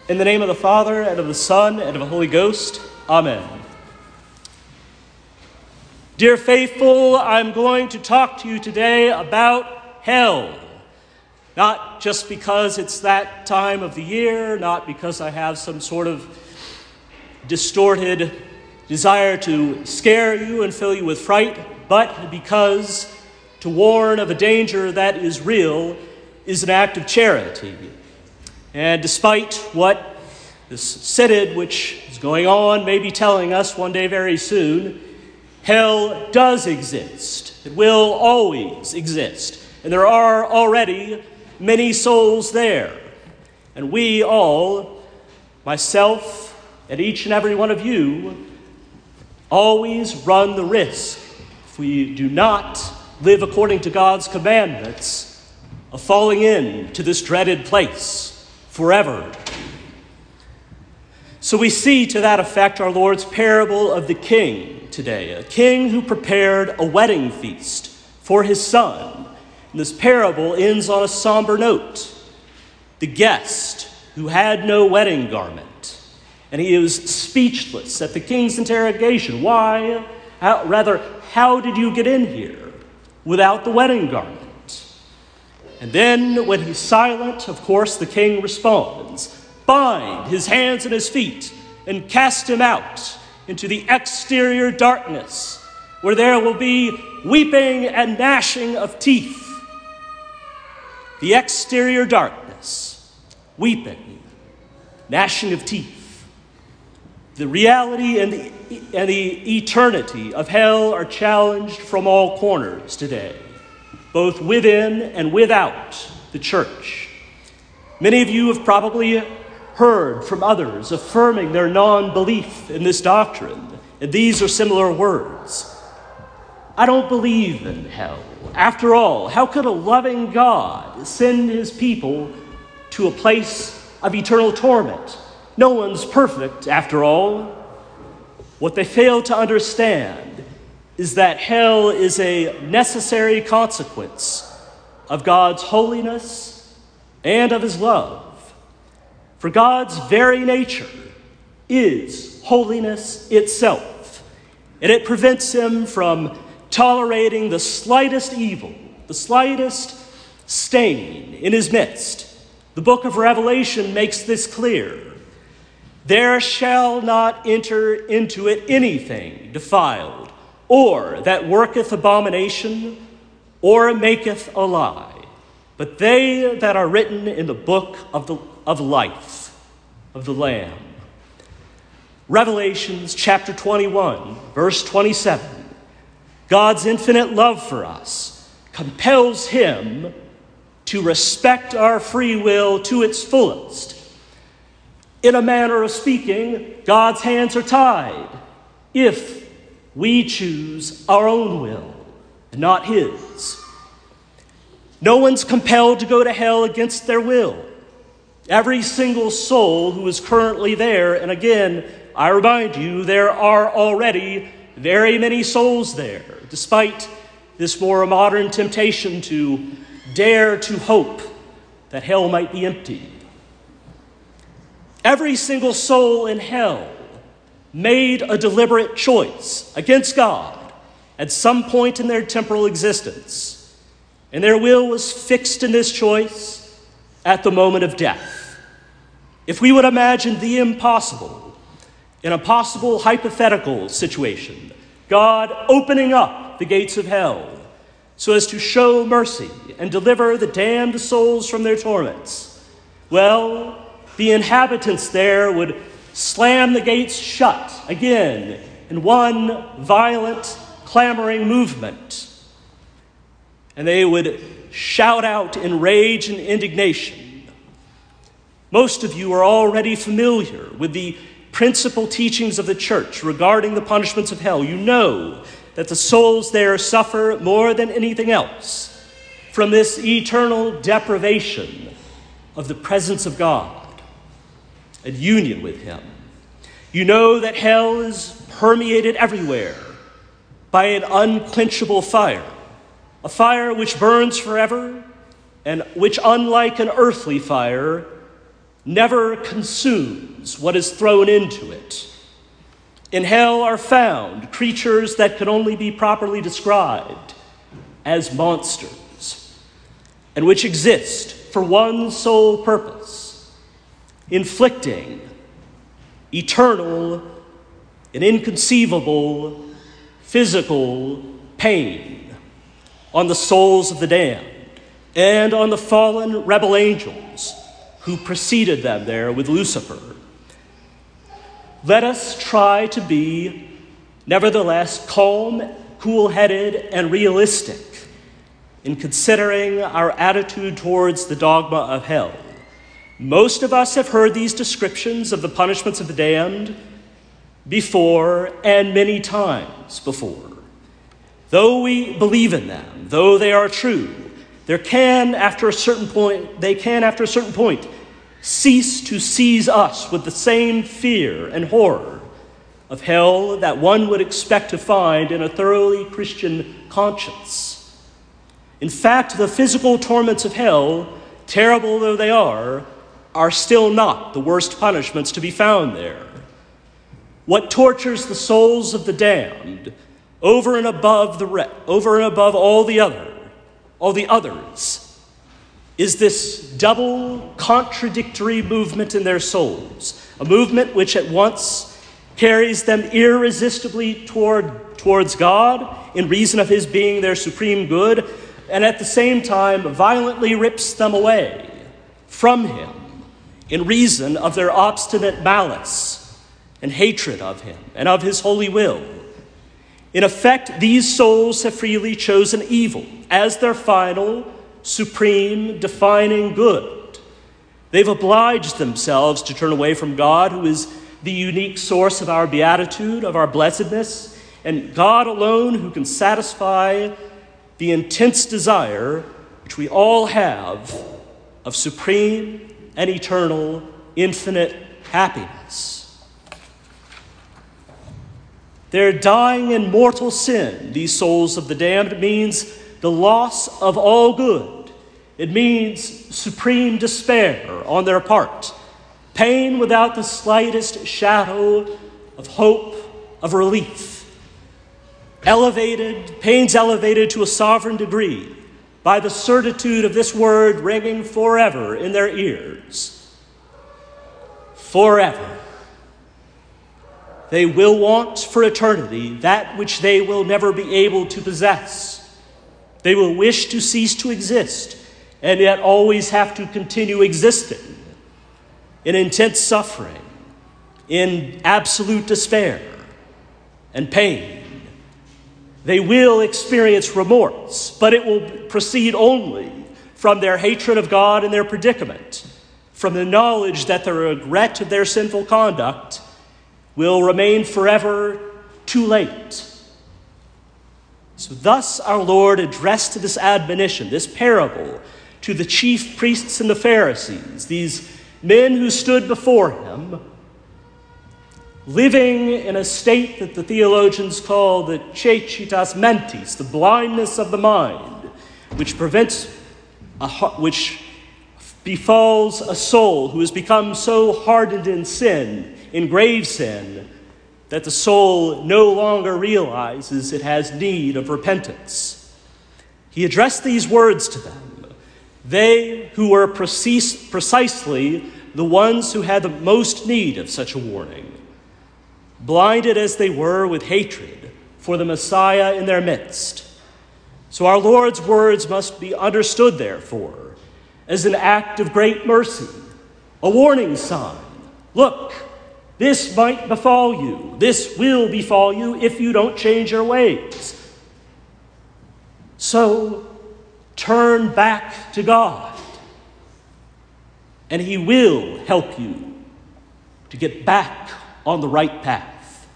In the name of the Father, and of the Son, and of the Holy Ghost. Amen. Dear faithful, I'm going to talk to you today about hell. Not just because it's that time of the year, not because I have some sort of distorted desire to scare you and fill you with fright, but because to warn of a danger that is real is an act of charity. And despite what this synod, which is going on, may be telling us one day very soon, hell does exist. It will always exist. And there are already many souls there. And we all, myself and each and every one of you, always run the risk, if we do not live according to God's commandments, of falling into this dreaded place forever. So we see to that effect our Lord's parable of the king today, a king who prepared a wedding feast for his son. And this parable ends on a somber note. The guest who had no wedding garment, and he is speechless at the king's interrogation. Why? How did you get in here without the wedding garment? And then, when he's silent, of course, the king responds, "Bind his hands and his feet and cast him out into the exterior darkness, where there will be weeping and gnashing of teeth." The exterior darkness, weeping, gnashing of teeth. The reality and the eternity of hell are challenged from all corners today, both within and without the church. Many of you have probably heard from others affirming their non-belief in this doctrine, and these are similar words. I don't believe in hell. After all, how could a loving God send his people to a place of eternal torment? No one's perfect, after all. What they fail to understand is that hell is a necessary consequence of God's holiness and of his love. For God's very nature is holiness itself, and it prevents him from tolerating the slightest evil, the slightest stain in his midst. The book of Revelation makes this clear. There shall not enter into it anything defiled, or that worketh abomination, or maketh a lie, but they that are written in the book of life of the Lamb. Revelations chapter 21, verse 27. God's infinite love for us compels him to respect our free will to its fullest. In a manner of speaking, God's hands are tied if we choose our own will and not his. No one's compelled to go to hell against their will. Every single soul who is currently there, and again, I remind you, there are already very many souls there, despite this more modern temptation to dare to hope that hell might be empty. Every single soul in hell made a deliberate choice against God at some point in their temporal existence, and their will was fixed in this choice at the moment of death. If we would imagine the impossible, in a possible hypothetical situation, God opening up the gates of hell so as to show mercy and deliver the damned souls from their torments, well, the inhabitants there would slam the gates shut again in one violent, clamoring movement. And they would shout out in rage and indignation. Most of you are already familiar with the principal teachings of the church regarding the punishments of hell. You know that the souls there suffer more than anything else from this eternal deprivation of the presence of God and union with him. You know that hell is permeated everywhere by an unquenchable fire, a fire which burns forever and which, unlike an earthly fire, never consumes what is thrown into it. In hell are found creatures that can only be properly described as monsters, and which exist for one sole purpose: inflicting eternal and inconceivable physical pain on the souls of the damned and on the fallen rebel angels who preceded them there with Lucifer. Let us try to be, nevertheless, calm, cool-headed, and realistic in considering our attitude towards the dogma of hell. Most of us have heard these descriptions of the punishments of the damned before, and many times before. Though we believe in them, though they are true, they can, after a certain point, cease to seize us with the same fear and horror of hell that one would expect to find in a thoroughly Christian conscience. In fact, the physical torments of hell, terrible though they are still not the worst punishments to be found there. What tortures the souls of the damned over and above all the others is this double contradictory movement in their souls, a movement which at once carries them irresistibly towards God in reason of his being their supreme good, and at the same time violently rips them away from him in reason of their obstinate malice and hatred of him and of his holy will. In effect, these souls have freely chosen evil as their final, supreme, defining good. They've obliged themselves to turn away from God, who is the unique source of our beatitude, of our blessedness, and God alone who can satisfy the intense desire which we all have of supreme and eternal, infinite happiness. Their dying in mortal sin, these souls of the damned, means the loss of all good. It means supreme despair on their part, pain without the slightest shadow of hope, of relief. Pains elevated to a sovereign degree by the certitude of this word ringing forever in their ears. Forever. They will want for eternity that which they will never be able to possess. They will wish to cease to exist, and yet always have to continue existing in intense suffering, in absolute despair and pain. They will experience remorse, but it will proceed only from their hatred of God and their predicament, from the knowledge that the regret of their sinful conduct will remain forever too late. So thus our Lord addressed this admonition, this parable, to the chief priests and the Pharisees, these men who stood before him, living in a state that the theologians call the cecitas mentis, the blindness of the mind, which befalls a soul who has become so hardened in sin, in grave sin, that the soul no longer realizes it has need of repentance. He addressed these words to them, they who were precisely the ones who had the most need of such a warning, blinded as they were with hatred for the Messiah in their midst. So our Lord's words must be understood, therefore, as an act of great mercy, a warning sign. Look, this might befall you. This will befall you if you don't change your ways. So turn back to God, and he will help you to get back on the right path.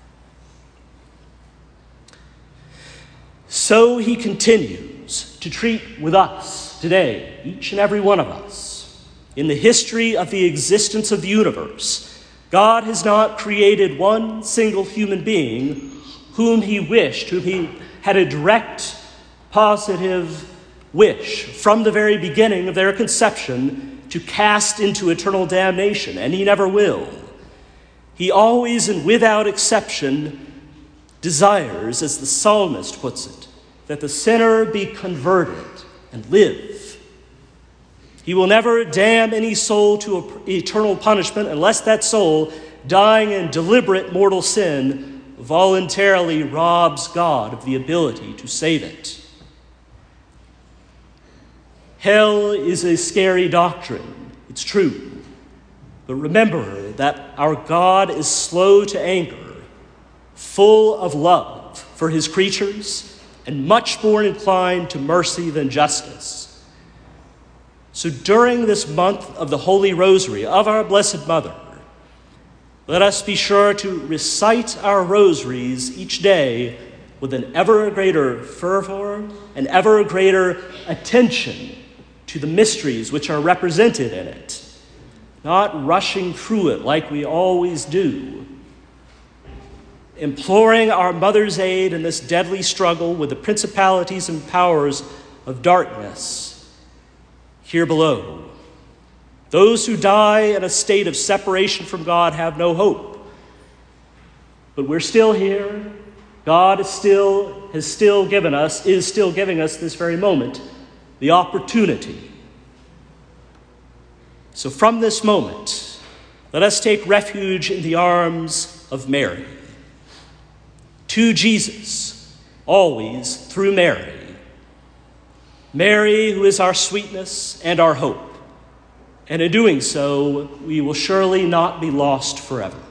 So he continues to treat with us today, each and every one of us. In the history of the existence of the universe, God has not created one single human being whom he had a direct, positive wish from the very beginning of their conception to cast into eternal damnation, and he never will. He always and without exception desires, as the psalmist puts it, that the sinner be converted and live. He will never damn any soul to eternal punishment unless that soul, dying in deliberate mortal sin, voluntarily robs God of the ability to save it. Hell is a scary doctrine, it's true. But remember that our God is slow to anger, full of love for his creatures, and much more inclined to mercy than justice. So during this month of the Holy Rosary of our Blessed Mother, let us be sure to recite our rosaries each day with an ever greater fervor and ever greater attention to the mysteries which are represented in it, not rushing through it like we always do, imploring our Mother's aid in this deadly struggle with the principalities and powers of darkness here below. Those who die in a state of separation from God have no hope. But we're still here. God is still giving us this very moment the opportunity. So from this moment, let us take refuge in the arms of Mary. To Jesus, always through Mary. Mary, who is our sweetness and our hope. And in doing so, we will surely not be lost forever.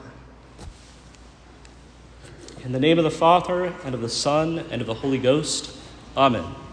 In the name of the Father, and of the Son, and of the Holy Ghost, amen.